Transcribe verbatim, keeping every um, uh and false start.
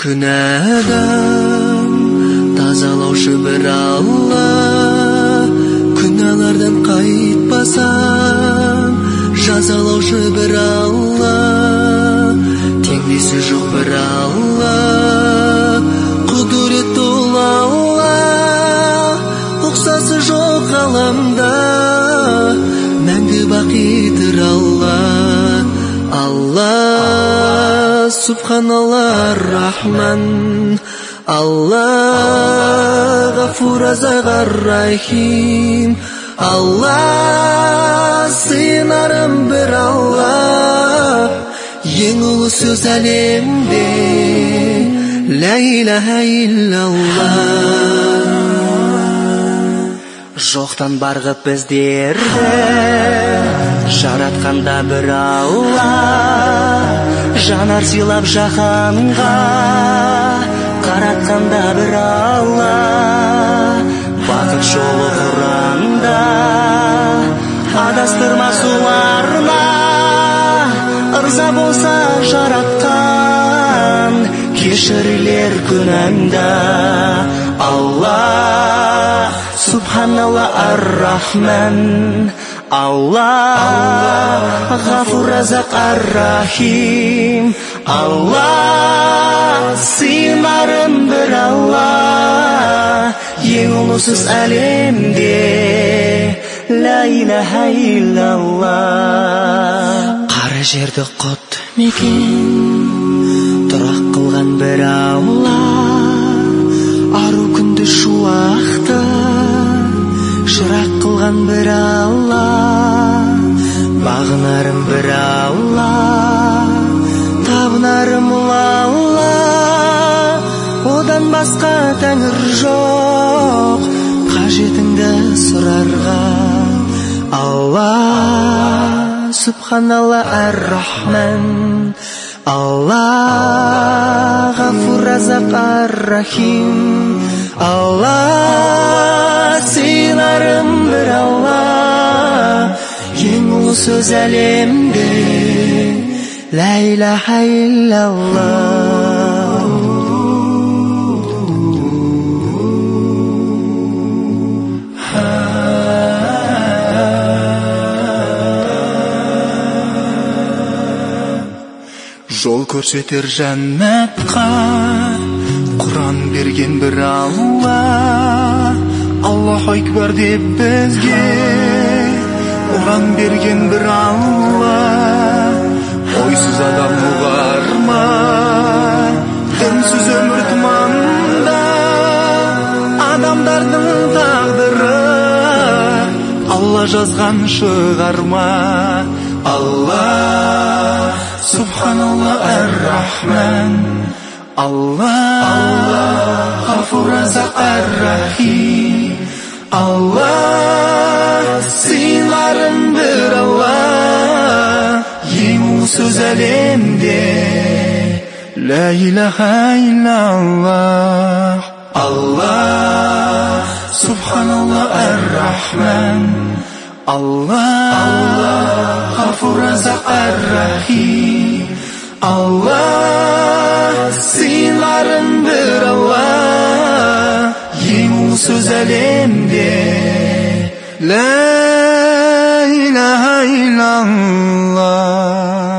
Күнәдан тазалаушы бір Алла, күнәлардан қайтпасаң жазалаушы бір Алла, теңдесі жоқ бір Алла, құдіретті ол Алла, ұқсасы жоқ ғаламда, мәңгі бақитыр Алла. Алла Субханалла Рахман, Алла Ғафур Разақ Ар-Рахим, Алла сыйынарым бір Алла, ең ұлы сөз әлемде ла илаха иллаллах. Жоқтан барғып біздерді жаратқанда бір Алла, жанар сыйлап жаһанға қаратқанда бір Алла, бақыт жолы Құранда адастырмас оларына, ырза болса жаратқан кешірілер күнәңда. Алла Субханалла Ар-Рахман, Алла Ғафур Разақ Ар-Рахим, Алла сыйынарым бір Алла, ең ұлы сөз әлемде ла илаха иллаллах. Қара жерді құт мекен тұрақ қылған бір Алла, ару күнді шуақты шырақ қылған бір Алла, бағынарым бір Алла, табынарым Алла, одан басқа тәңір жоқ қажетіңді сұрарға. Алла Субханалла Ар-Рахман, Алла Ғафур Разақ Ар-Рахим, Алла сыйларым бір Алла, ең ұлы сөз әлемде ла илаха иллаллах. Жол көрсетер жәннатқа Құран берген бір Алла, Аллаху Акбар деп бізге оған берген бір Алла. Ойсыз адам бар ма, дінсіз өмір тұманда, адамдардың тағдыры Алла жазған шығарма. Алла Субханалла Ар-Рахман, Алла Ғафур Разақ Ар-Рахим, Алла сыйларым бір Алла, ең ұлы сөз әлемде ла илаха иллаллах. Алла Субханалла Ар-Рахман, Алла Ғафур Разақ Ар-Рахим, Алла сыйларым бір Алла, ең ұлы сөз әлемде ла илаха иллаллах.